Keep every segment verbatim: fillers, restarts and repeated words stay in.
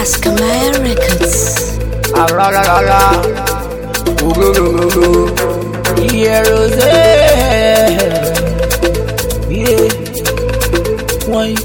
Askamaya Records. Ah la la la la. Ooh go go go go. Yeah, Rose. Yeah. Why?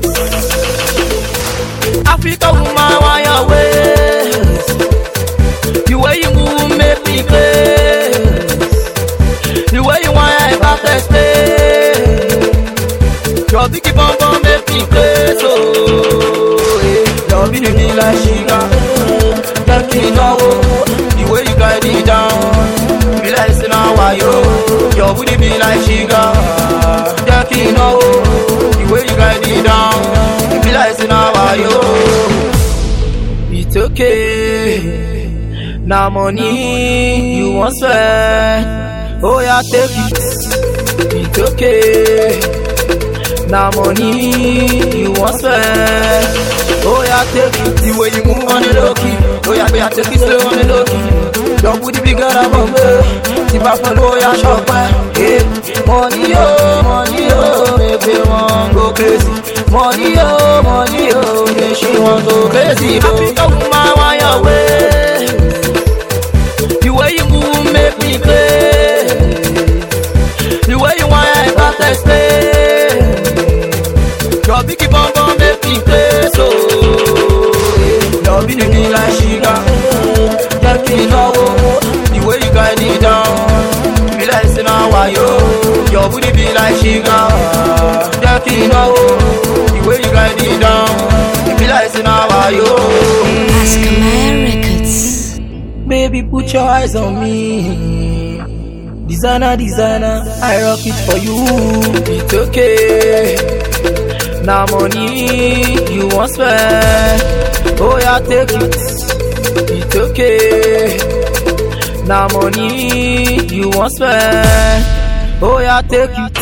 Africa woman, why your ways? The way you move make me crazy. The way you want I back to stay. Your biggie bum bum make me crazy. Oh, yeah. Your biggie be like sugar. Take me now. The way you guide it down. Be like say now why yo. Your booty be like sugar. Take me now. The way you guide it down. Be like say now why yo. It's okay. Now money you want spend. Oh yeah, take it. It's okay. Now money you want spend. Oh yeah, take it. The way you move on the low key. Oh yeah, yeah, take it slow on the low key. Your booty bigger than Bombay. The buffalo ya shop. Hey, money oh, money oh, make me want go crazy. Money oh, money oh, make she want go crazy. Africa woman, why your way? The way you move make me crazy. The way you want I back to stay. Your biggie bum bum make me crazy. So your biggie be like sugar. Take me now. The way you guide it down. Be like say now why yo. Your booty be like sugar. Take me now. The way you guide it down. Be like say now why yo. Askamaya Records. Baby, put your eyes on me. Designer, designer, I rock it for you. It's okay. Now money you want spend. Oh yeah, take it. It's okay. Now money you want spend. Oh yeah, take it.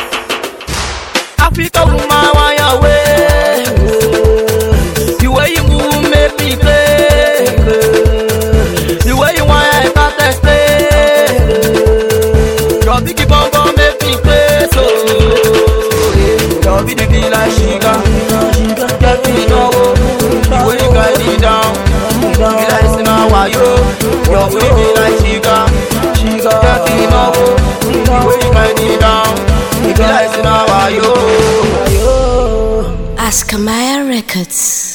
Africa woman, why your way? The way you move make me play. The way you want I back to stay. Your biggie bum bum make me crazy. So your biggie be like sugar. Get me now. The way you guide it down. Be like say now why yo. Your booty be like sugar. Get me now. The way you guide it down. Be like say now why yo. Askamaya Records.